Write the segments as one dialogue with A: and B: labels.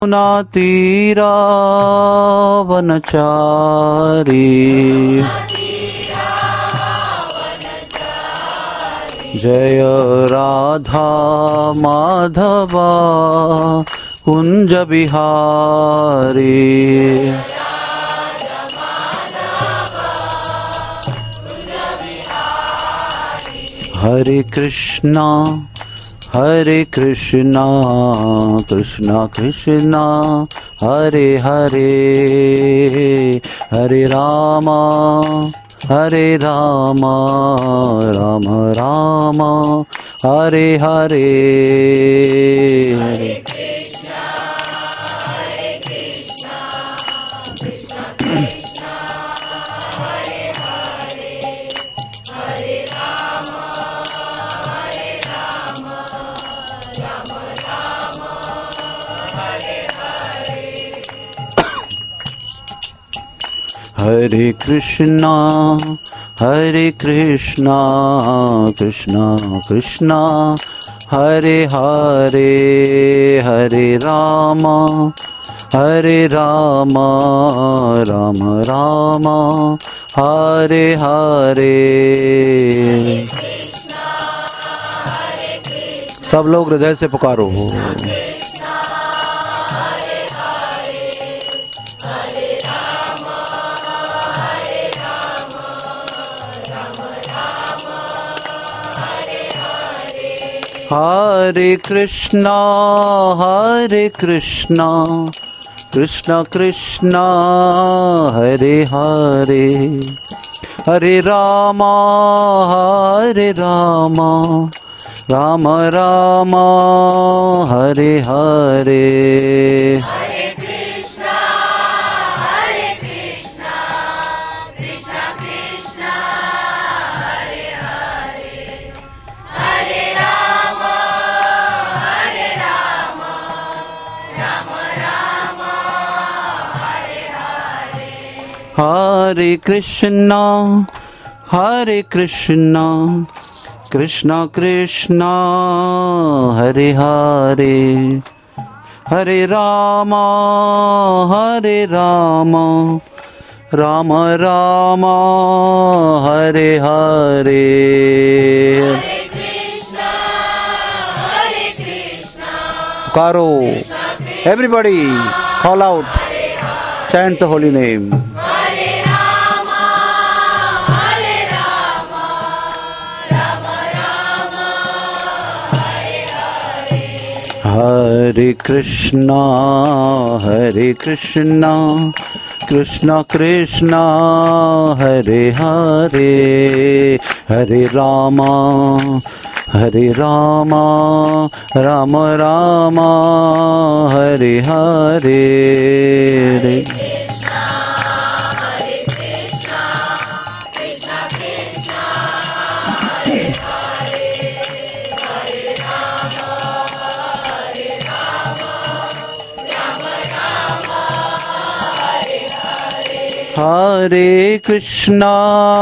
A: तीरा वनचारी जय राधा माधवा कुंज बिहारी। हरे कृष्णा कृष्णा कृष्णा हरे हरे, हरे रामा राम राम हरे हरे। हरे कृष्णा कृष्णा कृष्णा हरे हरे, हरे राम राम राम हरे हरे। सब लोग हृदय से पुकारो। हरे कृष्णा कृष्णा कृष्णा हरे हरे, हरे राम राम राम हरे हरे। हरे कृष्णा कृष्णा कृष्णा हरे हरे, हरे राम राम राम हरे हरे। पुकारो, everybody call out, chant the holy name. हरे कृष्णा कृष्णा कृष्णा हरे हरे, हरे राम राम राम हरे हरे। हरे कृष्णा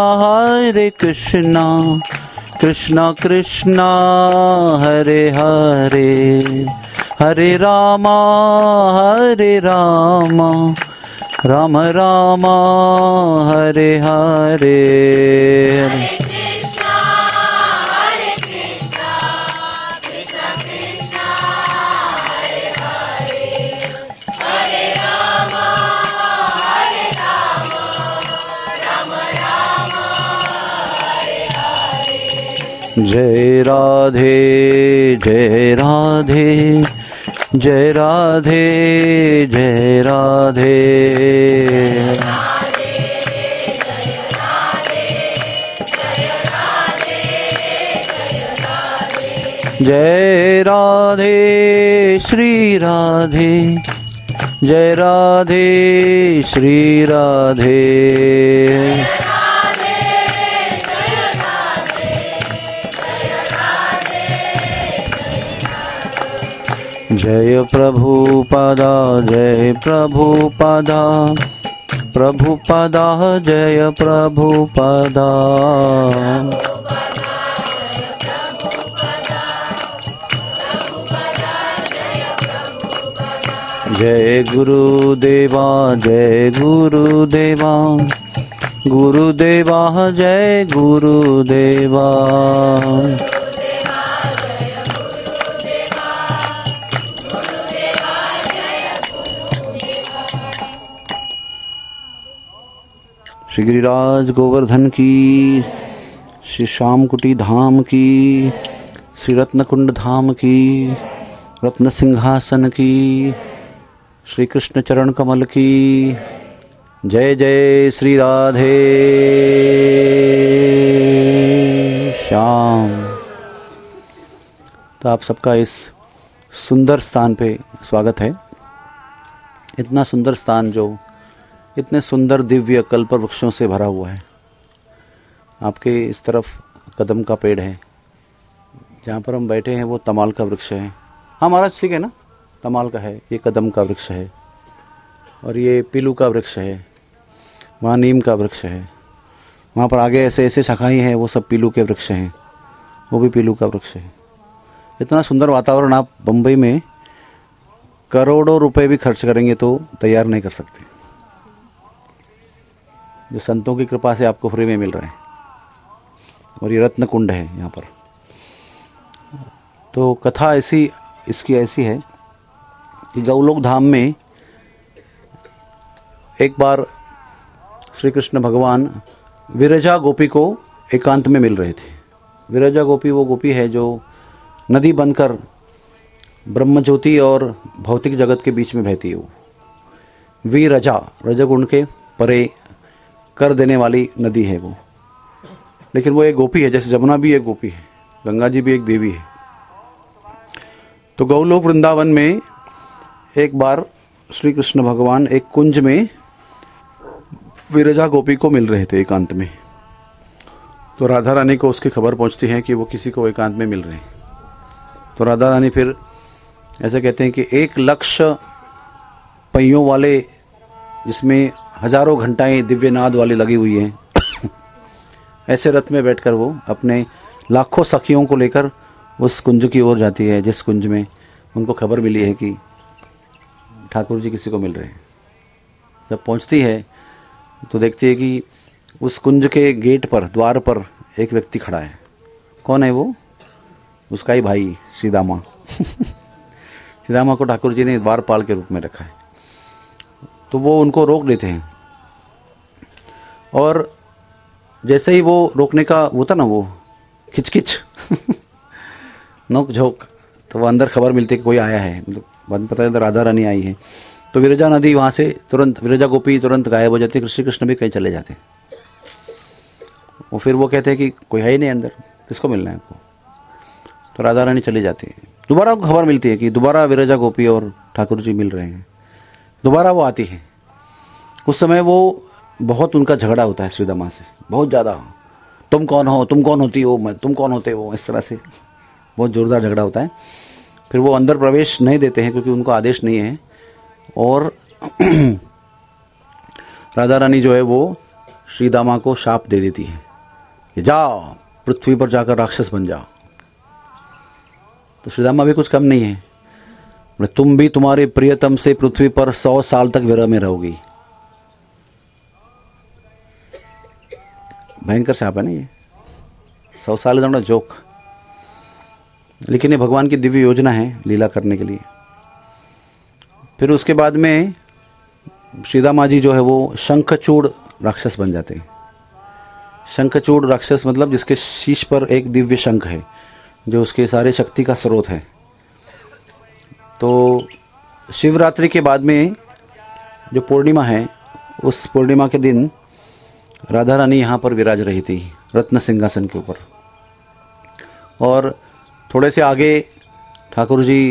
A: कृष्णा कृष्णा हरे हरे, हरे राम राम राम हरे हरे। जय राधे जय राधे, जय राधे जय राधे। जय राधे श्री राधे, जय राधे श्री राधे। जय प्रभुपादा जय प्रभुपादा, प्रभुपादा जय प्रभुपादा। जय गुरुदेवा जय गुरुदेवा, गुरुदेवा जय गुरुदेवा। श्री गिरिराज गोवर्धन की, श्री श्यामकुटी धाम की, श्री रत्नकुंड धाम की, रत्न सिंहासन की, श्री कृष्ण चरण कमल की जय जय। श्री राधे श्याम। तो आप सबका इस सुंदर स्थान पे स्वागत है। इतना सुंदर स्थान जो इतने सुंदर दिव्य कल्प वृक्षों से भरा हुआ है। आपके इस तरफ कदम का पेड़ है, जहाँ पर हम बैठे हैं वो तमाल का वृक्ष है। हाँ महाराज ठीक है ना, तमाल का है, ये कदम का वृक्ष है, और ये पीलू का वृक्ष है, वहाँ नीम का वृक्ष है, वहाँ पर आगे ऐसे ऐसे शाखाएं हैं, वो सब पीलू के वृक्ष हैं, वो भी पीलू का वृक्ष है। इतना सुंदर वातावरण आप बम्बई में करोड़ों रुपए भी खर्च करेंगे तो तैयार नहीं कर सकते, जो संतों की कृपा से आपको फ्री में मिल रहा है। और ये रत्न कुंड है यहाँ पर। तो कथा ऐसी इसकी ऐसी है कि गौलोक धाम में एक बार श्री कृष्ण भगवान विरजा गोपी को एकांत में मिल रहे थे। विरजा गोपी वो गोपी है जो नदी बनकर ब्रह्म ज्योति और भौतिक जगत के बीच में बहती है। वो विरजा रजगुण के परे कर देने वाली नदी है वो। लेकिन वो एक गोपी है, जैसे जमुना भी एक गोपी है, गंगा जी भी एक देवी है। तो गौलोक वृंदावन में एक बार श्री कृष्ण भगवान एक कुंज में विरजा गोपी को मिल रहे थे एकांत में। तो राधा रानी को उसकी खबर पहुंचती है कि वो किसी को एकांत में मिल रहे हैं। तो राधा रानी फिर ऐसे कहते हैं कि 1,00,000 पहियों वाले, जिसमें हजारों घंटाएं दिव्य नाद वाली लगी हुई हैं, ऐसे रथ में बैठकर वो अपने लाखों सखियों को लेकर उस कुंज की ओर जाती है, जिस कुंज में उनको खबर मिली है कि ठाकुर जी किसी को मिल रहे हैं। जब पहुंचती है तो देखती है कि उस कुंज के गेट पर, द्वार पर एक व्यक्ति खड़ा है। कौन है वो? उसका ही भाई सीदामा। सीदामा को ठाकुर जी ने द्वारपाल के रूप में रखा है। तो वो उनको रोक देते हैं, और जैसे ही वो रोकने का वो था ना, वो खिचखिच नोक झोंक, तो वो अंदर खबर मिलती है कि कोई आया है, मतलब बाद में पता चलता राधा रानी आई है। तो विरजा नदी वहाँ से तुरंत, विरजा गोपी तुरंत गायब हो जाती है। श्री कृष्ण भी कहीं चले जाते हैं। और फिर वो कहते हैं कि कोई है ही नहीं अंदर, किसको मिलना है आपको? तो राधा रानी चली जाती है। दोबारा खबर मिलती है कि दोबारा विरजा गोपी और ठाकुर जी मिल रहे हैं। दोबारा वो आती है। उस समय वो बहुत उनका झगड़ा होता है श्रीदामा से, बहुत ज़्यादा। तुम कौन हो, तुम कौन होती हो, मैं तुम कौन होते हो, इस तरह से बहुत ज़ोरदार झगड़ा होता है। फिर वो अंदर प्रवेश नहीं देते हैं क्योंकि उनको आदेश नहीं है। और राधा रानी जो है वो श्रीदामा को शाप दे देती है कि जाओ पृथ्वी पर जाकर राक्षस बन जाओ। तो श्रीदामा भी कुछ कम नहीं है। तुम भी तुम्हारे प्रियतम से पृथ्वी पर 100 साल तक विरह में रहोगी। भयंकर शाप है ना ये। 100 साल इज जोक, लेकिन ये भगवान की दिव्य योजना है लीला करने के लिए। फिर उसके बाद में श्रीदामा जी जो है वो शंखचूड़ राक्षस बन जाते हैं। शंखचूड़ राक्षस मतलब जिसके शीश पर एक दिव्य शंख है, जो उसके सारे शक्ति का स्रोत है। तो शिवरात्रि के बाद में जो पूर्णिमा है, उस पूर्णिमा के दिन राधा रानी यहाँ पर विराज रही थी रत्न सिंहासन के ऊपर। और थोड़े से आगे ठाकुर जी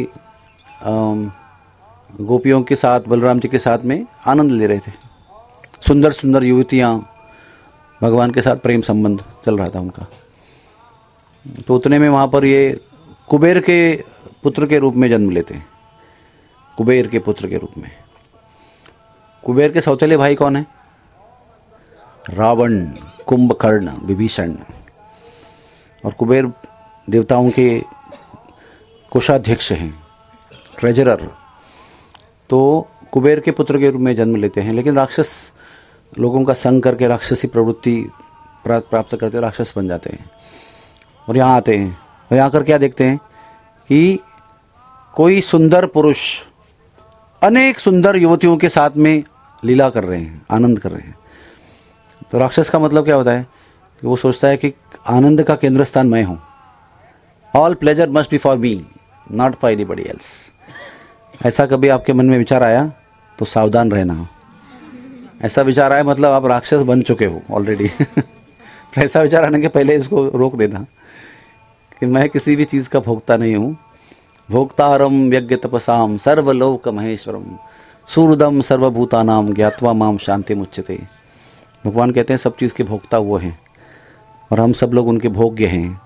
A: गोपियों के साथ, बलराम जी के साथ में आनंद ले रहे थे। सुंदर सुंदर युवतियाँ, भगवान के साथ प्रेम संबंध चल रहा था उनका। तो उतने में वहाँ पर ये कुबेर के पुत्र के रूप में जन्म लेते हैं। कुबेर के पुत्र के रूप में। कुबेर के सौतेले भाई कौन है? रावण, कुंभकर्ण, विभीषण। और कुबेर देवताओं के कोषाध्यक्ष हैं, ट्रेजरर। तो कुबेर के पुत्र के रूप में जन्म लेते हैं, लेकिन राक्षस लोगों का संग करके राक्षसी प्रवृत्ति प्राप्त करते राक्षस बन जाते हैं और यहाँ आते हैं। और यहाँ कर क्या देखते हैं कि कोई सुंदर पुरुष अनेक सुंदर युवतियों के साथ में लीला कर रहे हैं, आनंद कर रहे हैं। तो राक्षस का मतलब क्या होता है कि वो सोचता है कि आनंद का केंद्र स्थान मैं हूँ। All pleasure must be for me, not for anybody else. ऐसा कभी आपके मन में विचार आया तो सावधान रहना। ऐसा विचार आया मतलब आप राक्षस बन चुके हो ऑलरेडी। तो ऐसा विचार आने के पहले इसको रोक देना कि मैं किसी भी चीज़ का भोक्ता नहीं हूँ। भोक्तारम यज्ञ तपसाम सर्वलोक महेश्वरम सूरदम सर्वभूतानाम ज्ञात्वा माम शांति मुच्यते। भगवान कहते हैं सब चीज़ के भोक्ता वो हैं और हम सब लोग उनके भोग्य हैं।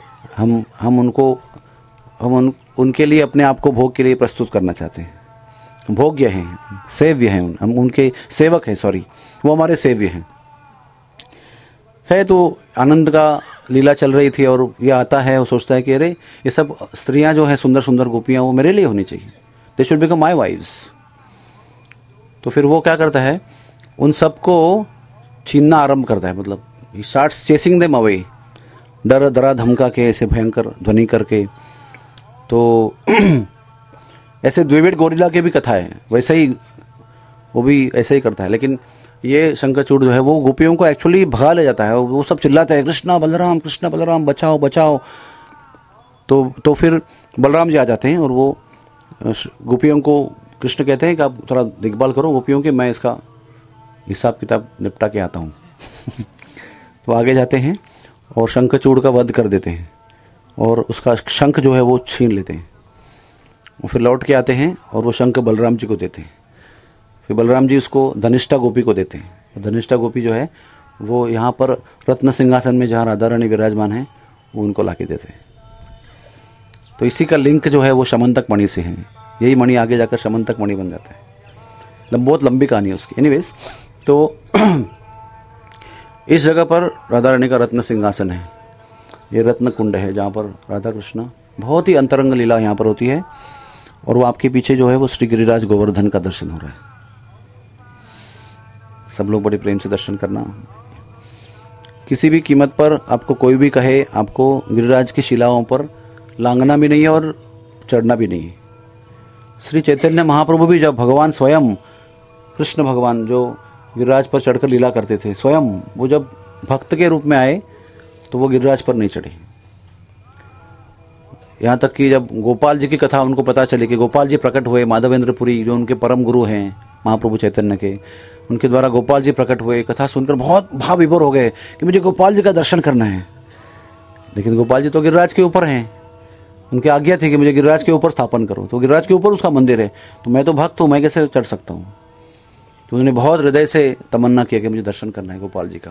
A: हम उनके लिए अपने आप को भोग के लिए प्रस्तुत करना चाहते हैं। भोग्य हैं, सेव्य हैं, हम उनके सेवक हैं, सॉरी वो हमारे सेव्य हैं। है तो आनंद का लीला चल रही थी और ये आता है और सोचता है कि अरे ये सब स्त्रियां जो हैं सुंदर सुंदर गोपियां वो मेरे लिए होनी चाहिए, they should become my wives. तो फिर वो क्या करता है, उन सबको छीनना आरंभ करता है, मतलब ही स्टार्ट्स चेसिंग देम अवे, डर डरा धमका के ऐसे भयंकर ध्वनि करके। तो ऐसे द्विवेद गोरिल्ला की भी कथा है, वैसे ही वो भी ऐसे ही करता है। लेकिन ये शंखचूड़ जो है वो गोपियों को एक्चुअली भगा ले जाता है। वो सब चिल्लाते हैं कृष्णा बलराम बचाओ बचाओ। तो फिर बलराम जी आ जाते हैं और वो गोपियों को, कृष्ण कहते हैं कि आप थोड़ा देखभाल करो गोपियों की, मैं इसका हिसाब किताब निपटा के आता हूँ। तो आगे जाते हैं और शंखचूड़ का वध कर देते हैं और उसका शंख जो है वो छीन लेते हैं। और फिर लौट के आते हैं और वो शंख बलराम जी को देते हैं। फिर बलराम जी उसको धनिष्ठा गोपी को देते हैं। धनिष्ठा गोपी जो है वो यहाँ पर रत्न सिंहासन में जहाँ राधा रानी विराजमान है वो उनको लाके देते हैं। तो इसी का लिंक जो है वो शमंतक मणि से है। यही मणि आगे जाकर शमंतक मणि बन जाता है। बहुत लंबी कहानी है उसकी। एनीवेज, तो इस जगह पर राधा रानी का रत्न सिंहासन है। ये रत्न कुंड है जहाँ पर राधा कृष्ण बहुत ही अंतरंग लीला यहाँ पर होती है। और वो आपके पीछे जो है वो श्री गिरिराज गोवर्धन का दर्शन हो रहा है। सब लोग बड़े प्रेम से दर्शन करना। किसी भी कीमत पर आपको कोई भी कहे आपको गिरिराज की शिलाओं पर लांघना भी नहीं है और चढ़ना भी नहीं है। श्री चैतन्य महाप्रभु भी जब भगवान स्वयं कृष्ण भगवान जो गिरिराज पर चढ़कर लीला करते थे, स्वयं वो जब भक्त के रूप में आए तो वो गिरिराज पर नहीं चढ़े। यहाँ तक कि जब गोपाल जी की कथा उनको पता चली कि गोपाल जी प्रकट हुए, माधवेंद्रपुरी जो उनके परम गुरु हैं महाप्रभु चैतन्य के, उनके द्वारा गोपाल जी प्रकट हुए, कथा सुनकर बहुत भाव विभोर हो गए कि मुझे गोपाल जी का दर्शन करना है। लेकिन गोपाल जी तो गिरिराज के ऊपर हैं, उनकी आज्ञा थी कि मुझे गिरिराज के ऊपर स्थापन करो। तो गिरिराज के ऊपर उसका मंदिर है, तो मैं तो भक्त हूँ, मैं कैसे चढ़ सकता हूँ। तो उन्होंने बहुत हृदय से तमन्ना किया कि मुझे दर्शन करना है गोपाल जी का।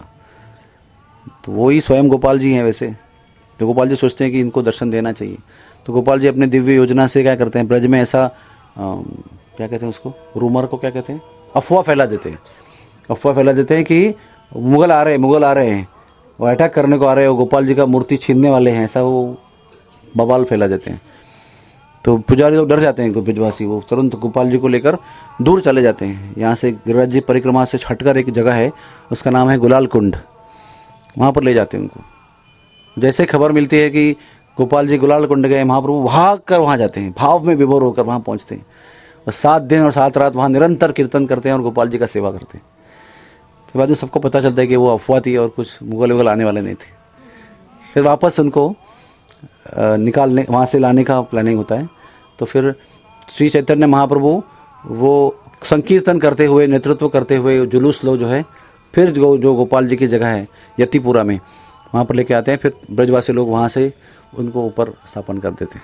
A: तो वो ही स्वयं गोपाल जी हैं वैसे। तो गोपाल जी सोचते हैं कि इनको दर्शन देना चाहिए। तो गोपाल जी अपने दिव्य योजना से क्या करते हैं, ब्रज में ऐसा क्या कहते हैं उसको, रूमर को क्या कहते हैं, अफवाह फैला देते हैं। अफवाह फैला देते हैं कि मुगल आ रहे हैं, वो अटैक करने को आ रहे हैं, गोपाल जी का मूर्ति छीनने वाले हैं, ऐसा वो बवाल फैला देते हैं। तो पुजारी लोग डर जाते हैं, ब्रजवासी, वो तुरंत गोपाल जी को लेकर दूर चले जाते हैं। यहाँ से गिरिराज जी परिक्रमा से हटकर एक जगह है, उसका नाम है गुलाल कुंड, वहाँ पर ले जाते हैं उनको। जैसे खबर मिलती है कि गोपाल जी गुलाल कुंड गए, महाप्रभु भाग कर वहाँ जाते हैं, भाव में विभोर होकर वहाँ पहुँचते हैं और 7 दिन और 7 रात वहाँ निरंतर कीर्तन करते हैं और गोपाल जी का सेवा करते हैं। फिर बाद में सबको पता चलता है कि वो अफवाह थी और कुछ मुगल वुगल आने वाले नहीं थे। फिर वापस उनको निकालने, वहाँ से लाने का प्लानिंग होता है। तो फिर श्री चैतन्य महाप्रभु वो संकीर्तन करते हुए, नेतृत्व करते हुए जुलूस लो जो है, फिर जो गोपाल जी की जगह है यतिपुरा में, वहाँ पर लेके आते हैं। फिर ब्रजवासी लोग वहाँ से उनको ऊपर स्थापन कर देते हैं।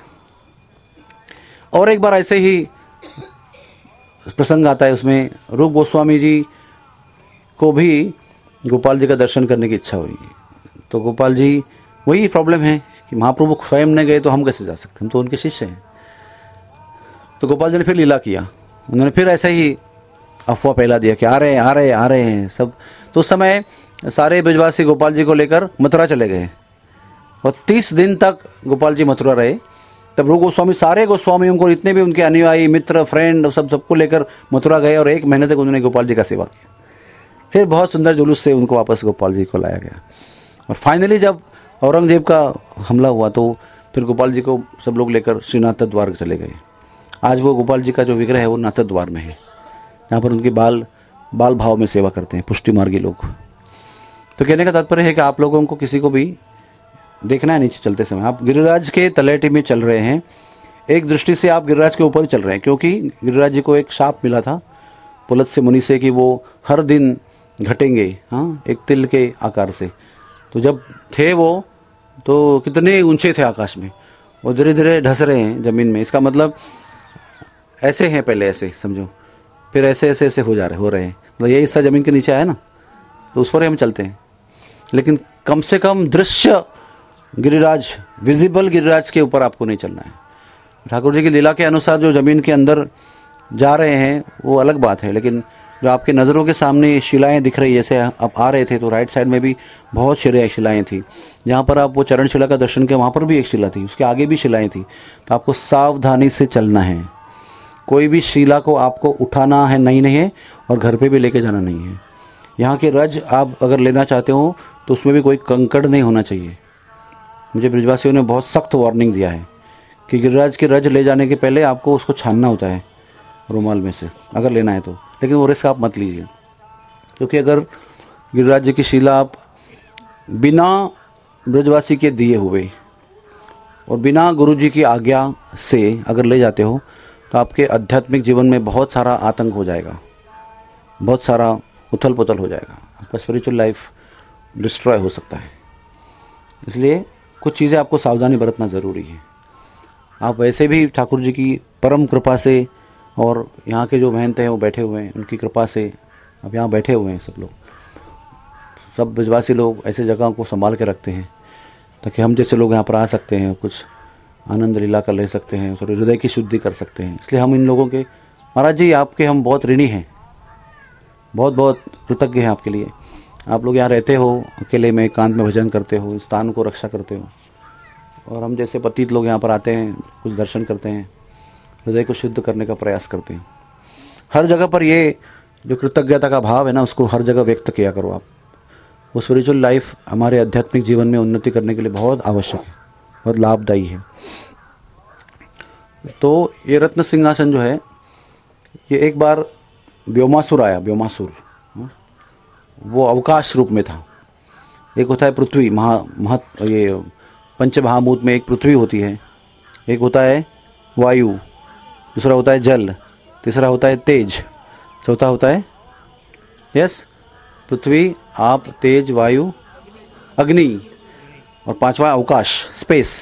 A: और एक बार ऐसे ही प्रसंग आता है, उसमें रूप गोस्वामी जी को भी गोपाल जी का दर्शन करने की इच्छा हुई। तो गोपाल जी, वही प्रॉब्लम है कि महाप्रभु स्वयं ने गए तो हम कैसे जा सकते, हम तो उनके शिष्य हैं। तो गोपाल जी ने फिर लीला किया, उन्होंने फिर ऐसे ही अफवाह फैला दिया कि आ रहे हैं सब। तो उस समय सारे ब्रजवासी गोपाल जी को लेकर मथुरा चले गए और 30 दिन तक गोपाल जी मथुरा रहे तब रूप गोस्वामी सारे गोस्वामियों को, इतने भी उनके अनुयायी मित्र फ्रेंड सबको लेकर मथुरा गए और 1 महीने तक उन्होंने गोपाल जी का सेवा किया। फिर बहुत सुंदर जुलूस से उनको वापस गोपाल जी को लाया गया। और फाइनली जब औरंगजेब का हमला हुआ तो फिर गोपाल जी को सब लोग लेकर श्रीनाथ द्वार चले गए। आज वो गोपाल जी का जो विग्रह है वो नाथ द्वार में है, यहाँ पर उनके बाल भाव में सेवा करते हैं पुष्टि मार्गी लोग। तो कहने का तात्पर्य है कि आप लोगों को किसी को भी देखना है नीचे चलते समय, आप गिरिराज के तलहटी में चल रहे हैं, एक दृष्टि से आप गिरिराज के ऊपर ही चल रहे हैं, क्योंकि गिरिराज जी को एक शाप मिला था पुलत्स्य मुनि से कि वो हर दिन घटेंगे, हाँ, एक तिल के आकार से। तो जब थे वो तो कितने ऊंचे थे आकाश में, वो धीरे धीरे ढस रहे हैं जमीन में। इसका मतलब ऐसे हैं, पहले ऐसे समझो, फिर ऐसे ऐसे ऐसे हो रहे हैं, मतलब ये हिस्सा जमीन के नीचे आया ना, तो उस पर हम चलते हैं। लेकिन कम से कम दृश्य गिरिराज, विजिबल गिरिराज के ऊपर आपको नहीं चलना है। ठाकुर जी की लीला के अनुसार जो जमीन के अंदर जा रहे हैं वो अलग बात है, लेकिन जो आपके नज़रों के सामने शिलाएं दिख रही है, जैसे आप आ रहे थे तो राइट साइड में भी बहुत शिलाएं थी, जहाँ पर आप वो चरण शिला का दर्शन किया वहाँ पर भी एक शिला थी, उसके आगे भी शिलाएं थी। तो आपको सावधानी से चलना है, कोई भी शिला को आपको उठाना है नहीं है, और घर पे भी लेके जाना नहीं है। यहाँ के रज आप अगर लेना चाहते हो तो उसमें भी कोई कंकड़ नहीं होना चाहिए। मुझे ब्रिजवासियों ने बहुत सख्त वार्निंग दिया है कि गिरिराज के रज ले जाने के पहले आपको उसको छानना होता है रुमाल में से, अगर लेना है तो। लेकिन वो रिस्क आप मत लीजिए, क्योंकि अगर गिरिराज जी की शिला आप बिना ब्रजवासी के दिए हुए और बिना गुरु जी की आज्ञा से अगर ले जाते हो तो आपके आध्यात्मिक जीवन में बहुत सारा आतंक हो जाएगा, बहुत सारा उथल पुथल हो जाएगा, आपका स्पिरिचुअल लाइफ डिस्ट्रॉय हो सकता है। इसलिए कुछ चीज़ें आपको सावधानी बरतना ज़रूरी है। आप वैसे भी ठाकुर जी की परम कृपा से, और यहाँ के जो महंत हैं वो बैठे हुए हैं, उनकी कृपा से अब यहाँ बैठे हुए हैं सब लोग, सब ब्रजवासी लोग ऐसे जगहों को संभाल के रखते हैं ताकि हम जैसे लोग यहाँ पर आ सकते हैं, कुछ आनंद लीला कर ले सकते हैं, थोड़ी हृदय की शुद्धि कर सकते हैं। इसलिए हम इन लोगों के, महाराज जी आपके हम बहुत ऋणी हैं, बहुत बहुत कृतज्ञ हैं आपके लिए। आप लोग यहाँ रहते हो, अकेले में एकांत में भजन करते हो, स्थान को रक्षा करते हो, और हम जैसे पतित लोग यहाँ पर आते हैं, कुछ दर्शन करते हैं, हृदय को शुद्ध करने का प्रयास करते हैं। हर जगह पर ये जो कृतज्ञता का भाव है ना, उसको हर जगह व्यक्त किया करो आप। वो स्पिरिचुअल लाइफ हमारे आध्यात्मिक जीवन में उन्नति करने के लिए बहुत आवश्यक है, बहुत लाभदायी है। तो ये रत्न सिंहासन जो है, ये एक बार व्योमासुर आया, व्योमासुर वो अवकाश रूप में था। एक होता है पृथ्वी, ये पंचमहाभूत में एक पृथ्वी होती है, एक होता है वायु, दूसरा होता है जल, तीसरा होता है तेज, चौथा होता है पृथ्वी, आप, तेज, वायु, अग्नि, और पांचवा अवकाश, स्पेस।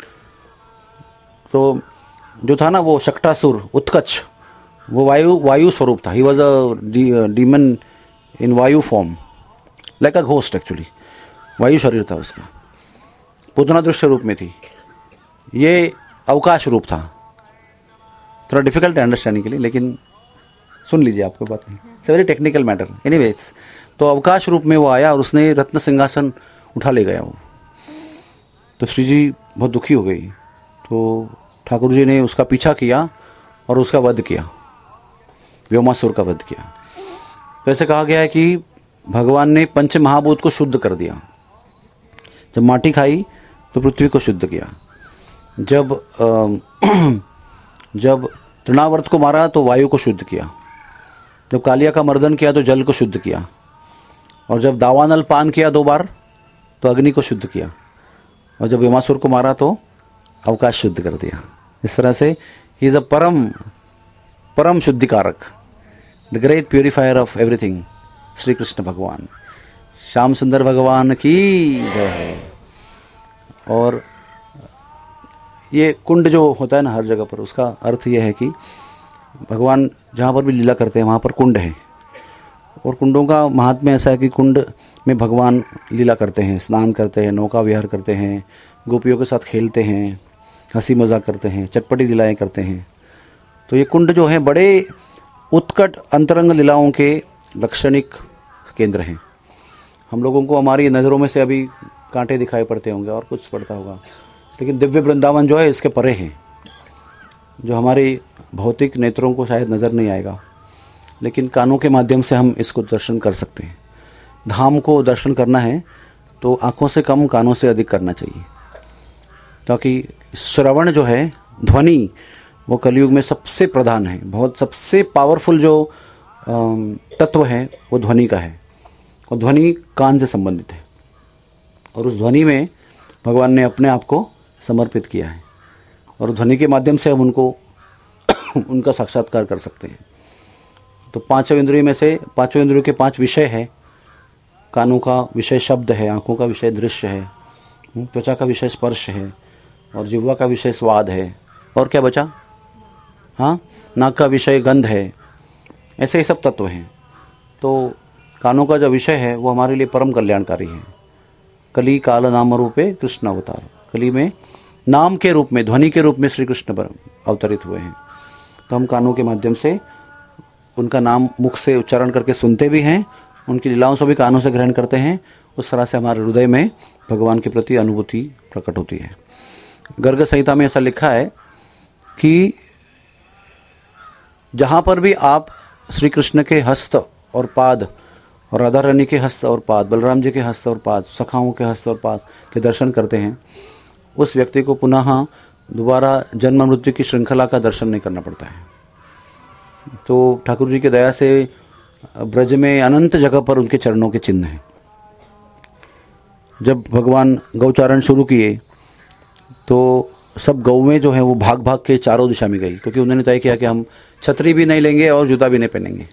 A: तो जो था ना वो शक्टासुर, उत्कच, वो वायु स्वरूप था। He was a demon in vayu form, like a ghost actually, वायु शरीर था उसका, पूतना दृश्य रूप में थी। ये अवकाश रूप था, थोड़ा डिफिकल्ट है अंडरस्टैंडिंग के लिए, लेकिन सुन लीजिए, आपको बात नहीं, it's very technical matter. Anyways, तो अवकाश रूप में वो आया और उसने रत्न सिंहासन उठा ले गया वो। तो श्री जी बहुत दुखी हो गई, तो ठाकुर जी ने उसका पीछा किया और उसका वध किया, व्योमासुर का वध किया। तो ऐसे कहा गया है कि भगवान ने पंच महाभूत को शुद्ध कर दिया। जब माटी खाई तो पृथ्वी को शुद्ध किया, जब तृणावर्त को मारा तो वायु को शुद्ध किया, जब कालिया का मर्दन किया तो जल को शुद्ध किया, और जब दावानल पान किया 2 बार तो अग्नि को शुद्ध किया, और जब व्योमासुर को मारा तो अवकाश शुद्ध कर दिया। इस तरह से ही is a param shuddhikarak, the great purifier of everything, Shri Krishna Bhagwan, Shyam सुंदर भगवान की जय है। और ये कुंड जो होता है ना हर जगह पर, उसका अर्थ यह है कि भगवान जहाँ पर भी लीला करते हैं वहाँ पर कुंड है, और कुंडों का महात्म्य ऐसा है कि कुंड में भगवान लीला करते हैं, स्नान करते हैं, नौका विहार करते हैं, गोपियों के साथ खेलते हैं, हंसी मजाक करते हैं, चटपटी लीलाएं करते हैं। तो ये कुंड जो है बड़े उत्कट अंतरंग लीलाओं के लक्षणिक केंद्र हैं। हम लोगों को हमारी नज़रों में से अभी कांटे दिखाई पड़ते होंगे और कुछ पड़ता होगा, लेकिन दिव्य वृंदावन जो है इसके परे है, जो हमारे भौतिक नेत्रों को शायद नज़र नहीं आएगा, लेकिन कानों के माध्यम से हम इसको दर्शन कर सकते हैं। धाम को दर्शन करना है तो आँखों से कम कानों से अधिक करना चाहिए, ताकि श्रवण जो है, ध्वनि, वो कलयुग में सबसे प्रधान है। बहुत सबसे पावरफुल जो तत्व है वो ध्वनि का है, और ध्वनि कान से संबंधित है, और उस ध्वनि में भगवान ने अपने आप को समर्पित किया है, और ध्वनि के माध्यम से हम उनको उनका साक्षात्कार कर सकते हैं। तो पांचों इंद्रियों में से, पांचों इंद्रियों के 5 विषय है। कानों का विषय शब्द है, आँखों का विषय दृश्य है, त्वचा का विषय स्पर्श है, और जिह्वा का विषय स्वाद है, और क्या बचा? हाँ, नाक का विषय गंध है। ऐसे ही सब तत्व हैं। तो कानों का जो विषय है वो हमारे लिए परम कल्याणकारी है। कली काल नाम रूपे कृष्ण अवतार, कली में नाम के रूप में, ध्वनि के रूप में श्री कृष्ण अवतरित हुए हैं। तो हम कानों के माध्यम से उनका नाम मुख से उच्चारण करके सुनते भी हैं, उनकी लीलाओं से भी कानों से ग्रहण करते हैं। उस तरह से हमारे हृदय में भगवान के प्रति अनुभूति प्रकट होती है। गर्ग संहिता में ऐसा लिखा है कि जहाँ पर भी आप श्री कृष्ण के हस्त और पाद, और राधा रानी के हस्त और पाद, बलराम जी के हस्त और पाद, सखाओं के हस्त और पाद के दर्शन करते हैं, उस व्यक्ति को पुनः दोबारा जन्म मृत्यु की श्रृंखला का दर्शन नहीं करना पड़ता है। तो ठाकुर जी की दया से ब्रज में अनंत जगह पर उनके चरणों के चिन्ह हैं। जब भगवान गौचारण शुरू किए तो सब गौवें जो हैं वो भाग भाग के चारों दिशा में गई, क्योंकि उन्होंने तय किया कि हम छतरी भी नहीं लेंगे और जूता भी नहीं पहनेंगे।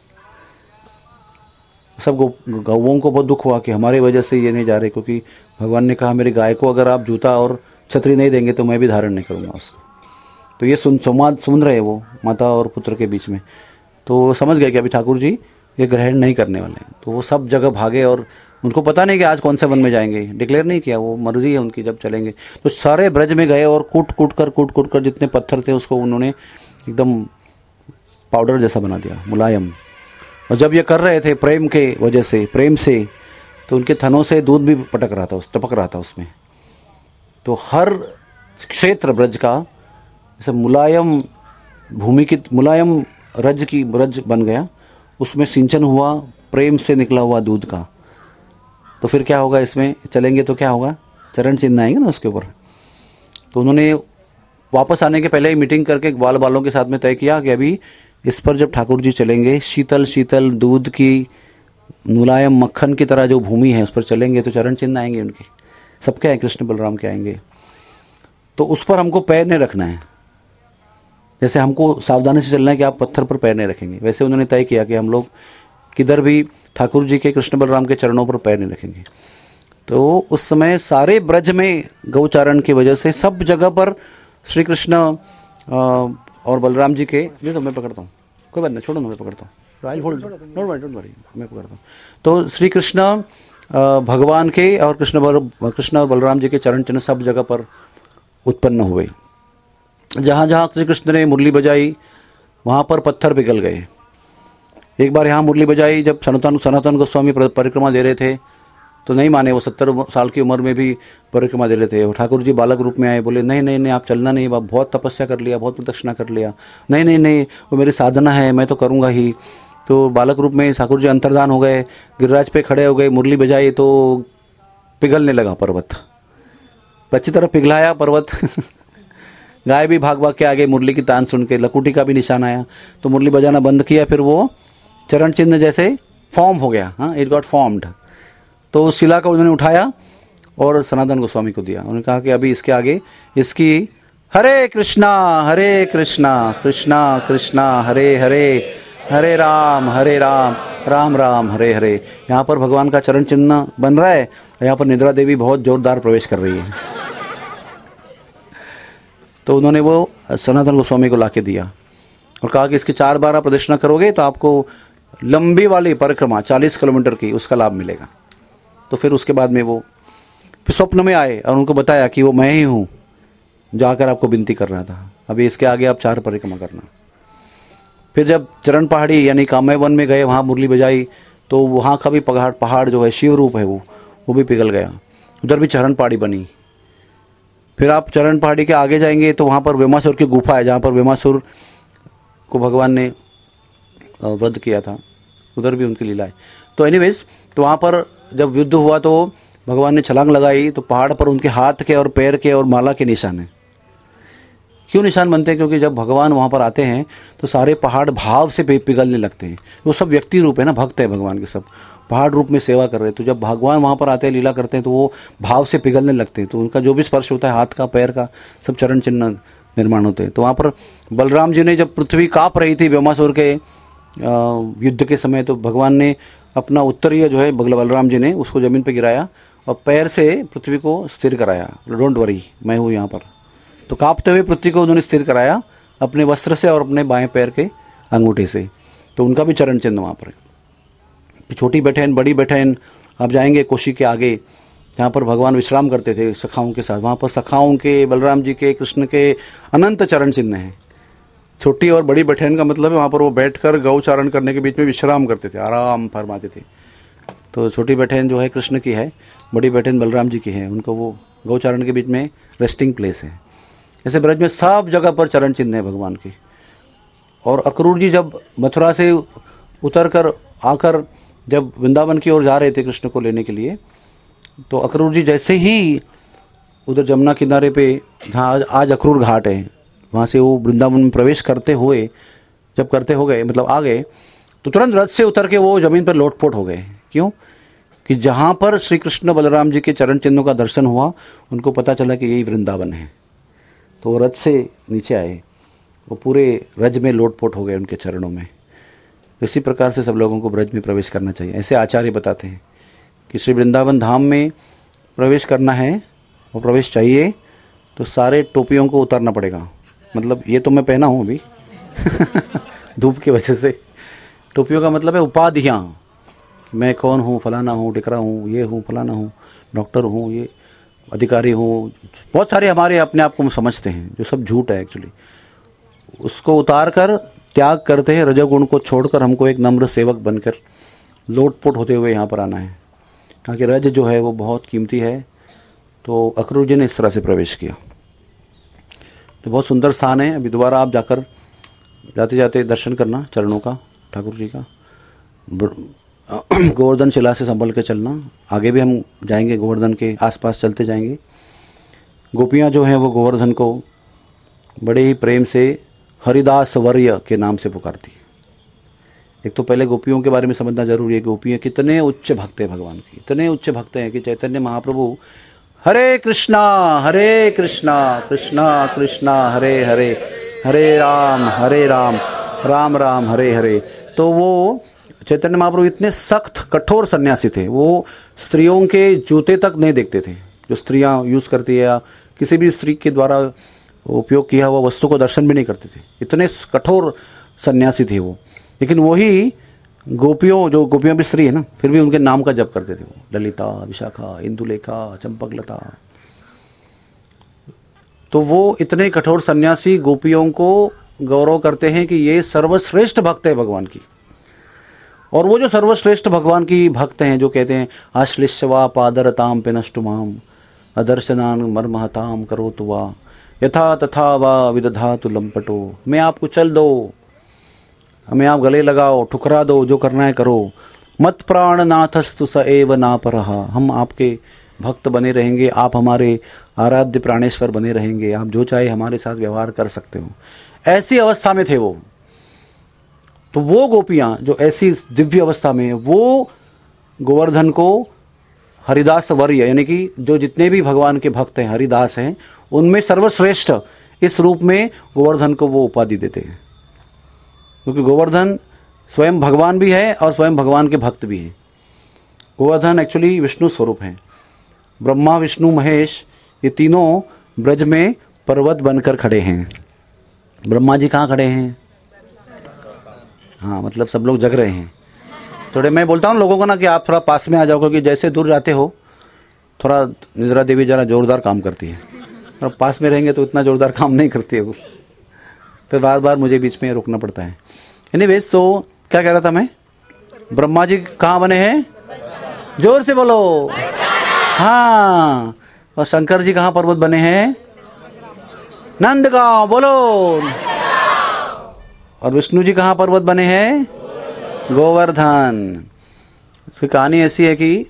A: सब गौवों को बहुत दुख हुआ कि हमारी वजह से ये नहीं जा रहे, क्योंकि भगवान ने कहा मेरी गाय को अगर आप जूता और छतरी नहीं देंगे तो मैं भी धारण नहीं करूँगा उसको। तो ये संवाद सुन रहे वो माता और पुत्र के बीच में, तो समझ गए कि अभी ठाकुर जी ये ग्रहण नहीं करने वाले हैं। तो वो सब जगह भागे, और उनको पता नहीं कि आज कौन से वन में जाएंगे, डिक्लेयर नहीं किया, वो मर्जी है उनकी जब चलेंगे। तो सारे ब्रज में गए और कूट कूट कर जितने पत्थर थे उसको उन्होंने एकदम पाउडर जैसा बना दिया, मुलायम। और जब ये कर रहे थे प्रेम के वजह से, प्रेम से, तो उनके थनों से दूध भी टपक रहा था उसमें। तो हर क्षेत्र ब्रज का जैसे मुलायम भूमि की, मुलायम रज बन गया, उसमें सिंचन हुआ प्रेम से निकला हुआ दूध का। तो फिर क्या होगा, इसमें चलेंगे तो क्या होगा, चरण चिन्ह आएंगे ना उसके ऊपर। तो उन्होंने वापस आने के पहले ही मीटिंग करके ग्वाल बालों के साथ में तय किया कि अभी इस पर जब ठाकुर जी चलेंगे, शीतल शीतल दूध की मुलायम मक्खन की तरह जो भूमि है उस पर चलेंगे तो चरण चिन्ह आएंगे उनके, सबके आएंगे, कृष्ण बलराम के आएंगे। तो उस पर हमको पैर नहीं रखना है। जैसे हमको सावधानी से चलना है कि आप पत्थर पर पैर नहीं रखेंगे, वैसे उन्होंने तय किया कि हम लोग किधर भी ठाकुर जी के, कृष्ण बलराम के चरणों पर पैर नहीं रखेंगे। तो उस समय सारे ब्रज में गौचारण की वजह से सब जगह पर श्री कृष्ण और बलराम जी के, ये तो मैं पकड़ता हूँ, कोई बात नहीं, छोड़ो ना, मैं पकड़ता हूँ, आई होल्ड, डोंट वरी, मैं पकड़ता हूँ। तो श्री कृष्ण भगवान के और कृष्ण और बलराम जी के चरण चिन्ह सब जगह पर उत्पन्न हुए। जहाँ जहाँ श्री कृष्ण ने मुरली बजाई वहाँ पर पत्थर पिघल गए। एक बार यहाँ मुरली बजाई जब सनातन गोस्वामी परिक्रमा दे रहे थे तो नहीं माने, वो 70 साल की उम्र में भी परिक्रमा दे रहे थे। ठाकुर जी बालक रूप में आए, बोले नहीं नहीं नहीं आप चलना नहीं, आप बहुत तपस्या कर लिया, बहुत प्रदक्षिणा कर लिया, नहीं नहीं नहीं वो मेरी साधना है, मैं तो करूँगा ही। तो बालक रूप में ठाकुर जी अंतर्धान हो गए, गिरिराज पे खड़े हो गए, मुरली बजाई तो पिघलने लगा पर्वत, अच्छी तरह पिघलाया पर्वत गाय भी भाग भाग के आ गई मुरली की तान सुन के, लकुटी का भी निशान आया तो मुरली बजाना बंद किया, फिर वो चरण चिन्ह जैसे फॉर्म हो गया, हाँ, इट गॉट फॉर्म्ड। तो उस शिला को उन्होंने उठाया और सनातन गोस्वामी को दिया। उन्होंने कहा कि अभी इसके आगे इसकी हरे कृष्णा कृष्णा कृष्णा हरे हरे, हरे राम राम राम हरे हरे। यहाँ पर भगवान का चरण चिन्ह बन रहा है, यहाँ पर निद्रा देवी बहुत जोरदार प्रवेश कर रही है। तो उन्होंने वो सनातन गोस्वामी को लाके दिया और कहा कि इसकी 4 बार प्रदक्षिणा करोगे तो आपको लंबी वाली परिक्रमा 40 किलोमीटर की उसका लाभ मिलेगा। तो फिर उसके बाद में वो फिर स्वप्न में आए और उनको बताया कि वो मैं ही हूँ, जाकर आपको विनती कर रहा था, अभी इसके आगे आप 4 परिक्रमा करना। फिर जब चरण पहाड़ी यानी कामय वन में गए, वहाँ मुरली बजाई तो वहाँ का भी पहाड़ जो है शिव रूप है वो भी पिघल गया, उधर भी चरण पहाड़ी बनी। फिर आप चरण पहाड़ी के आगे जाएंगे तो वहाँ पर वेमासुर की गुफा है, जहाँ पर वेमासुर को भगवान ने वध किया था, उधर भी उनकी लीला है। तो एनीवेज, तो वहाँ पर जब युद्ध हुआ तो भगवान ने छलांग लगाई तो पहाड़ पर उनके हाथ के और पैर के और माला के निशान हैं। क्यों निशान बनते हैं? क्योंकि जब भगवान वहाँ पर आते हैं तो सारे पहाड़ भाव से पिघलने लगते हैं। वो सब व्यक्ति रूप है ना, भक्त है भगवान के, सब पहाड़ रूप में सेवा कर रहे हैं। तो जब भगवान वहाँ पर आते हैं, लीला करते हैं, तो वो भाव से पिघलने लगते हैं। तो उनका जो भी स्पर्श होता है, हाथ का, पैर का, सब चरण चिन्ह निर्माण होते हैं। तो वहाँ पर बलराम जी ने, जब पृथ्वी काँप रही थी व्योमासुर के युद्ध के समय, तो भगवान ने अपना उत्तरीय जो है बलराम जी ने उसको जमीन पर गिराया और पैर से पृथ्वी को स्थिर कराया। डोंट वरी, मैं हूँ यहाँ पर। तो कांपते हुए पृथ्वी को उन्होंने स्थिर कराया अपने वस्त्र से और अपने बाएं पैर के अंगूठे से। तो उनका भी चरण चिन्ह वहाँ पर है। छोटी बैठैन, बड़ी बैठैन, आप जाएंगे कोशी के आगे, जहाँ पर भगवान विश्राम करते थे सखाओं के साथ। वहाँ पर सखाओं के, बलराम जी के, कृष्ण के अनंत चरण चिन्ह हैं। छोटी और बड़ी बैठैन का मतलब है वहाँ पर वो बैठकर गौचारण करने के बीच में विश्राम करते थे, आराम फरमाते थे। तो छोटी बैठैन जो है कृष्ण की है, बड़ी बैठैन बलराम जी की है। उनको वो गौचारण के बीच में रेस्टिंग प्लेस है। जैसे ब्रज में सब जगह पर चरण चिन्ह है भगवान की। और अक्रूर जी जब मथुरा से उतर कर आकर जब वृंदावन की ओर जा रहे थे कृष्ण को लेने के लिए, तो अक्रूर जी जैसे ही उधर जमुना किनारे पे, जहाँ आज अक्रूर घाट है, वहाँ से वो वृंदावन में प्रवेश करते हुए, जब करते हो गए मतलब आ गए, तो तुरंत रथ से उतर के वो जमीन पर लोटपोट हो गए। क्यों? कि जहाँ पर श्री कृष्ण बलराम जी के चरण चिन्हों का दर्शन हुआ, उनको पता चला कि यही वृंदावन है। तो वो रथ से नीचे आए, वो पूरे रज में लोटपोट हो गए उनके चरणों में। इसी प्रकार से सब लोगों को ब्रज में प्रवेश करना चाहिए। ऐसे आचार्य बताते हैं कि श्री वृंदावन धाम में प्रवेश करना है और प्रवेश चाहिए तो सारे टोपियों को उतारना पड़ेगा। मतलब ये तो मैं पहना हूँ अभी धूप की वजह से। टोपियों का मतलब है उपाधियाँ, मैं कौन हूँ, फलाना हूँ, टिकरा हूँ, ये हूँ, फलाना हूँ, डॉक्टर हूँ, ये अधिकारी हूँ, बहुत सारे हमारे अपने आप को हम समझते हैं, जो सब झूठ है एक्चुअली। उसको उतार कर त्याग करते हैं, रजोगुण को छोड़कर हमको एक नम्र सेवक बनकर लोटपोट होते हुए यहाँ पर आना है, क्योंकि रज जो है वो बहुत कीमती है। तो अक्रूर जी ने इस तरह से प्रवेश किया। तो बहुत सुंदर स्थान है। अभी दोबारा आप जाकर जाते जाते दर्शन करना चरणों का, ठाकुर जी का। गोवर्धन शिला से संभल के चलना। आगे भी हम जाएंगे, गोवर्धन के आसपास चलते जाएंगे। गोपियाँ जो हैं वो गोवर्धन को बड़े ही प्रेम से हरिदास वर्य के नाम से पुकारती है। एक तो पहले गोपियों के बारे में समझना जरूरी है। गोपियाँ कितने उच्च भक्त हैं भगवान की, इतने उच्च भक्त हैं कि चैतन्य महाप्रभु हरे कृष्णा कृष्णा कृष्णा हरे हरे, हरे राम राम राम हरे हरे। तो वो चैतन्य महाप्रभु इतने सख्त कठोर सन्यासी थे, वो स्त्रियों के जूते तक नहीं देखते थे जो स्त्रियां यूज करती है, या किसी भी स्त्री के द्वारा उपयोग किया हुआ वस्तु को दर्शन भी नहीं करते थे। इतने कठोर सन्यासी थे वो। लेकिन वही गोपियों, जो गोपियों भी स्त्री है ना, फिर भी उनके नाम का जप करते थे वो। ललिता, विशाखा, इंदुलेखा, चंपकलता। तो वो इतने कठोर सन्यासी गोपियों को गौरव करते हैं कि ये सर्वश्रेष्ठ भक्त है भगवान की। और वो जो सर्वश्रेष्ठ भगवान की भक्त हैं, जो कहते हैं आश्लिष्यवा पादरताम पे नष्टुमाम अदर्शनान मर्महताम करोतु वा यथा तथा वा विदधातु लंपटो। मैं आपको चल दो, हमें आप गले लगाओ, ठुकरा दो, जो करना है करो। मत प्राण नाथस्तु स एव ना परहा। हम आपके भक्त बने रहेंगे, आप हमारे आराध्य प्राणेश्वर बने रहेंगे, आप जो चाहे हमारे साथ व्यवहार कर सकते हो। ऐसी अवस्था में थे वो। तो वो गोपियां जो ऐसी दिव्य अवस्था में, वो गोवर्धन को हरिदास वर्य, यानी कि जो जितने भी भगवान के भक्त हैं, हरिदास हैं, उनमें सर्वश्रेष्ठ इस रूप में गोवर्धन को वो उपाधि देते हैं। क्योंकि गोवर्धन स्वयं भगवान भी है और स्वयं भगवान के भक्त भी हैं। गोवर्धन एक्चुअली विष्णु स्वरूप हैं। ब्रह्मा, विष्णु, महेश, ये तीनों ब्रज में पर्वत बनकर खड़े हैं। ब्रह्मा जी कहाँ खड़े हैं? हाँ, मतलब सब लोग जग रहे हैं। थोड़े मैं बोलता हूँ लोगों को ना कि आप थोड़ा पास में आ जाओ, क्योंकि जैसे दूर जाते हो थोड़ा निद्रा देवी जरा जोरदार काम करती है, और पास में रहेंगे तो इतना जोरदार काम नहीं करती है वो। फिर बार बार मुझे बीच में रुकना पड़ता है। एनीवेज, तो क्या कह रहा था मैं? ब्रह्मा जी कहाँ बने हैं? जोर से बोलो। हाँ। और शंकर जी कहाँ पर्वत बने हैं? नंदगांव बोलो। और विष्णु जी कहाँ पर्वत बने हैं? गोवर्धन। इसकी कहानी ऐसी है कि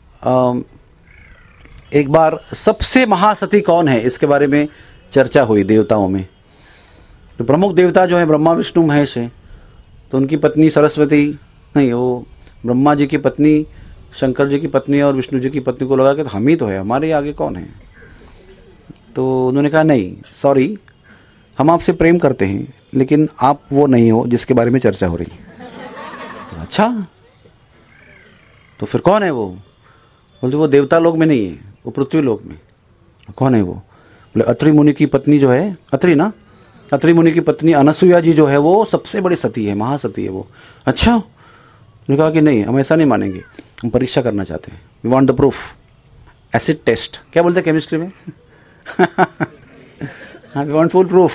A: एक बार सबसे महासती कौन है इसके बारे में चर्चा हुई देवताओं में। तो प्रमुख देवता जो है ब्रह्मा विष्णु महेश है। तो उनकी पत्नी सरस्वती नहीं, वो ब्रह्मा जी की पत्नी, शंकर जी की पत्नी और विष्णु जी की पत्नी को लगा कि हम ही तो है, हमारे आगे कौन है। तो उन्होंने कहा नहीं सॉरी, हम आपसे प्रेम करते हैं लेकिन आप वो नहीं हो जिसके बारे में चर्चा हो रही है। तो अच्छा, तो फिर कौन है वो? बोलते वो देवता लोक में नहीं है, वो पृथ्वी लोक में। कौन है वो? बोले अत्रि मुनि की पत्नी जो है, अत्रि ना, अत्रि मुनि की पत्नी अनसुया जी जो है वो सबसे बड़ी सती है, महासती है वो। अच्छा, उन्होंने कहा कि नहीं हम ऐसा नहीं मानेंगे, हम परीक्षा करना चाहते हैं, we want the proof, acid test क्या बोलते हैं केमिस्ट्री में? We want full proof,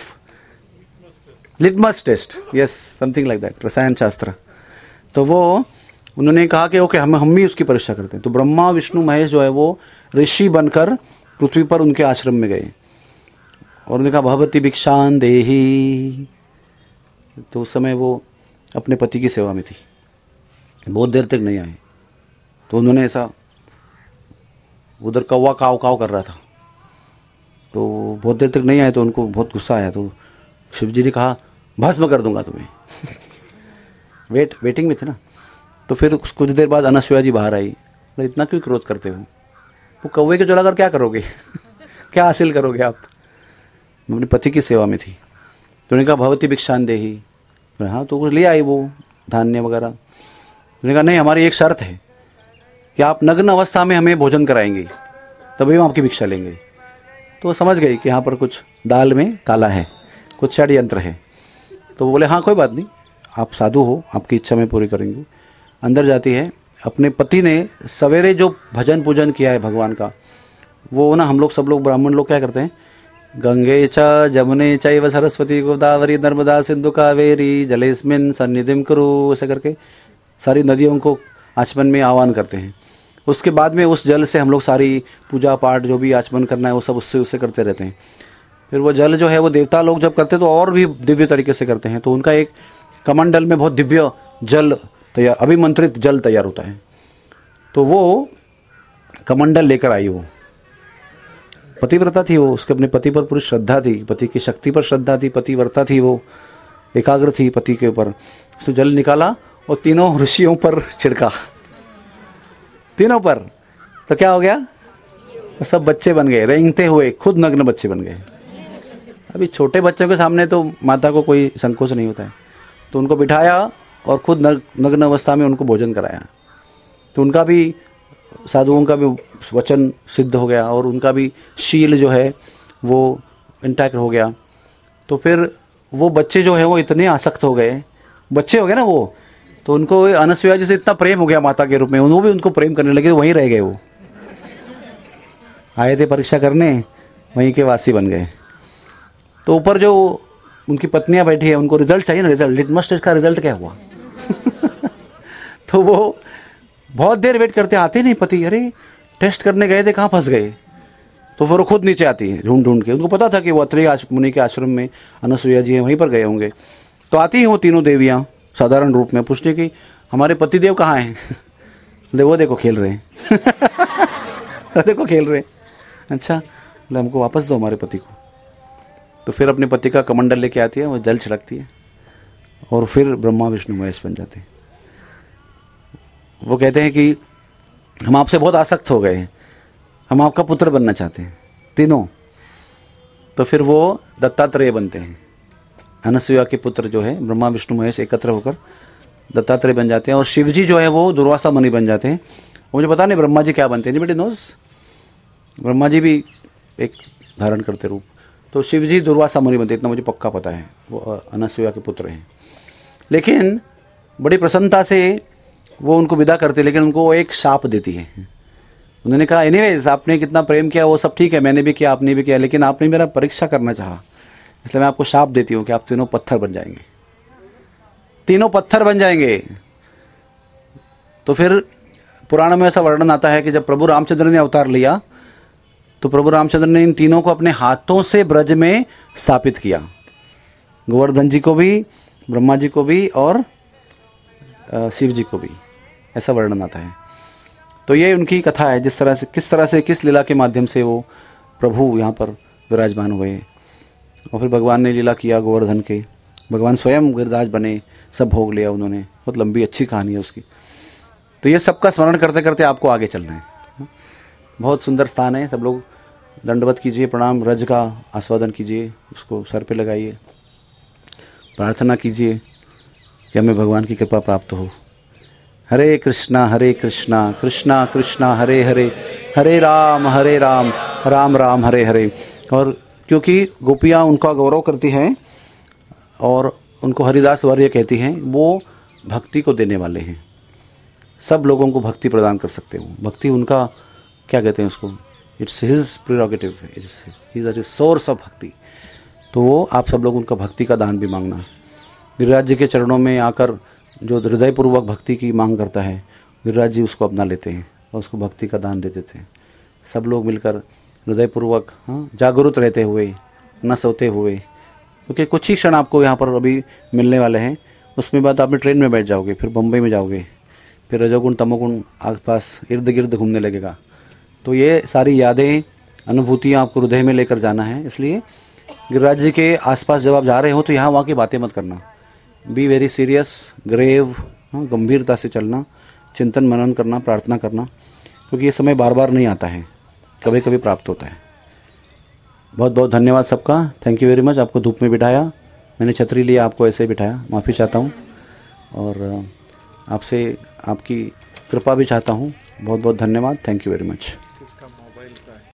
A: litmus test, yes something like that, रसायन शास्त्र। तो वो उन्होंने कहा कि ओके हम ही उसकी परीक्षा करते हैं। तो ब्रह्मा विष्णु महेश जो है वो ऋषि बनकर पृथ्वी पर उनके आश्रम में गए और उन्होंने कहा भगवती भिक्षान देही। तो उस समय वो अपने पति की सेवा में थी, बहुत देर तक नहीं आए। तो उन्होंने ऐसा, उधर कौवा काव काव कर रहा था, तो बहुत देर तक नहीं आए तो उनको बहुत गुस्सा आया। तो शिव जी ने कहा भस्म कर दूंगा तुम्हें। वेटिंग में थे ना। तो फिर कुछ देर बाद अनसुया जी बाहर आई, इतना क्यों क्रोध करते हो? वो कौवे के जलाकर क्या करोगे? क्या हासिल करोगे आप? मैं अपने पति की सेवा में थी। तो उन्होंने कहा भगवती भिक्षान देही। हाँ, तो कुछ ले आई वो धान्य वगैरह। उन्होंने कहा नहीं हमारी एक शर्त है कि आप नग्न अवस्था में हमें भोजन कराएंगे, तभी हम आपकी भिक्षा लेंगे। तो वो समझ गई कि यहाँ पर कुछ दाल में काला है, कुछ षड्यंत्र है। तो वो बोले हाँ कोई बात नहीं, आप साधु हो, आपकी इच्छा में पूरी करेंगे। अंदर जाती है, अपने पति ने सवेरे जो भजन पूजन किया है भगवान का, वो ना हम लोग सब लोग ब्राह्मण लोग क्या करते हैं, गंगे च जमुने चैव सरस्वती गोदावरी नर्मदा सिंधु कावेरी जलेस्मिन सन्निधिम कुरु, ऐसे करके सारी नदियों को आचमन में आह्वान करते हैं। उसके बाद में उस जल से हम लोग सारी पूजा पाठ जो भी आचमन करना है वो सब उससे करते रहते हैं। फिर वो जल जो है वो देवता लोग जब करते हैं तो और भी दिव्य तरीके से करते हैं। तो उनका एक कमंडल में बहुत दिव्य जल तैयार, अभिमंत्रित जल तैयार होता है। तो वो कमंडल लेकर आई, वो पतिव्रता थी, वो उसके अपने पति पर पूरी श्रद्धा थी, पति की शक्ति पर श्रद्धा थी, पतिव्रता थी, वो एकाग्र थी पति के ऊपर। उसने जल निकाला और तीनों ऋषियों पर छिड़का, तीनों पर। तो क्या हो गया, सब बच्चे बन गए, रेंगते हुए खुद नग्न बच्चे बन गए। अभी छोटे बच्चों के सामने तो माता को कोई संकोच नहीं होता है। तो उनको बिठाया और खुद नग्न अवस्था में उनको भोजन कराया। तो उनका भी, साधुओं का भी वचन सिद्ध हो गया और उनका भी शील जो है वो इंटैक्ट हो गया। तो फिर वो बच्चे जो है वो इतने आसक्त हो गए, बच्चे हो गए ना वो, तो उनको अनसुया जी से इतना प्रेम हो गया माता के रूप में, वो भी उनको प्रेम करने लगे, वहीं रह गए। वो आए थे परीक्षा करने, वहीं के वासी बन गए। तो ऊपर जो उनकी पत्नियां बैठी है उनको रिजल्ट चाहिए ना, रिजल्ट, लिटमस टेस्ट का रिजल्ट क्या हुआ? तो वो बहुत देर वेट करते, आते नहीं पति, अरे टेस्ट करने गए थे कहाँ फंस गए। तो फिर वो खुद नीचे आती है ढूंढ ढूंढ के, उनको पता था कि वो अत्रि मुनि के आश्रम में अनसुया जी हैं, वहीं पर गए होंगे। तो आती हैं वो तीनों देवियां साधारण रूप में, पूछते कि हमारे पतिदेव कहाँ हैं? वो देखो खेल रहे हैं। देखो खेल रहे हैं। अच्छा, हमको वापस दो हमारे पति को। तो फिर अपने पति का कमंडल लेके आती है, वो जल छिड़कती है और फिर ब्रह्मा विष्णु महेश बन जाते हैं। वो कहते हैं कि हम आपसे बहुत आसक्त हो गए, हम आपका पुत्र बनना चाहते हैं तीनों। तो फिर वो दत्तात्रेय बनते हैं, अनसुया के पुत्र जो है ब्रह्मा विष्णु महेश एकत्र होकर दत्तात्रेय बन जाते हैं। और शिव जी जो है वो दुर्वासा मुनि बन जाते हैं। मुझे पता नहीं ब्रह्मा जी क्या बनते हैं, बट नोज ब्रह्मा जी भी एक धारण करते रूप। तो शिव जी दुर्वासा मुनि बनते, इतना मुझे पक्का पता है, वो अनसुया के पुत्र हैं। लेकिन बड़ी प्रसन्नता से वो उनको विदा करते, लेकिन उनको एक शाप देती है। उन्होंने कहा एनीवेज आपने कितना प्रेम किया वो सब ठीक है, मैंने भी किया, आपने भी किया, लेकिन आपने मेरा परीक्षा करना चाहा, इसलिए मैं आपको शाप देती हूँ कि आप तीनों पत्थर बन जाएंगे, तीनों पत्थर बन जाएंगे। तो फिर पुराण में ऐसा वर्णन आता है कि जब प्रभु रामचंद्र ने अवतार लिया तो प्रभु रामचंद्र ने इन तीनों को अपने हाथों से ब्रज में स्थापित किया, गोवर्धन जी को भी, ब्रह्मा जी को भी और शिव जी को भी, ऐसा वर्णन आता है। तो ये उनकी कथा है, जिस तरह से किस लीला के माध्यम से वो प्रभु यहाँ पर विराजमान हुए। और फिर भगवान ने लीला किया गोवर्धन के, भगवान स्वयं गिरधाज बने, सब भोग लिया उन्होंने। बहुत लंबी अच्छी कहानी है उसकी। तो ये सबका स्मरण करते करते आपको आगे चलना है। बहुत सुंदर स्थान है, सब लोग दंडवत कीजिए, प्रणाम, रज का आस्वादन कीजिए, उसको सर पे लगाइए, प्रार्थना कीजिए कि हमें भगवान की कृपा प्राप्त हो। हरे कृष्णा कृष्णा कृष्णा हरे हरे, हरे राम राम राम हरे हरे। और क्योंकि गोपियाँ उनका गौरव करती हैं और उनको हरिदास वर्य कहती हैं, वो भक्ति को देने वाले हैं, सब लोगों को भक्ति प्रदान कर सकते हो। भक्ति उनका क्या कहते हैं उसको, it's his prerogative, he is the source of bhakti. तो वो आप सब लोग उनका भक्ति का दान भी मांगना। गिरिराज जी के चरणों में आकर जो हृदयपूर्वक भक्ति की मांग करता है, गिरिराज जी उसको अपना लेते हैं और उसको भक्ति का दान दे देते हैं। सब लोग मिलकर हृदयपूर्वक, जागरूक रहते हुए, न सोते हुए, क्योंकि कुछ ही क्षण आपको यहाँ पर अभी मिलने वाले हैं, उसमें बाद आप ट्रेन में बैठ जाओगे, फिर बम्बई में जाओगे, फिर रजोगुण तमोगुण आसपास इर्द गिर्द घूमने लगेगा। तो ये सारी यादें, अनुभूतियाँ आपको हृदय में लेकर जाना है। इसलिए गिरिराज जी के आसपास जब आप जा रहे हो तो यहाँ वहाँ की बातें मत करना, बी वेरी सीरियस, ग्रेव, गंभीरता से चलना, चिंतन मनन करना, प्रार्थना करना, क्योंकि ये समय बार बार नहीं आता है, कभी कभी प्राप्त होता है। बहुत बहुत धन्यवाद सबका, थैंक यू वेरी मच। आपको धूप में बिठाया, मैंने छतरी लिया, आपको ऐसे ही बिठाया, माफ़ी चाहता हूँ और आपसे आपकी कृपा भी चाहता हूँ। बहुत बहुत धन्यवाद, थैंक यू वेरी मच।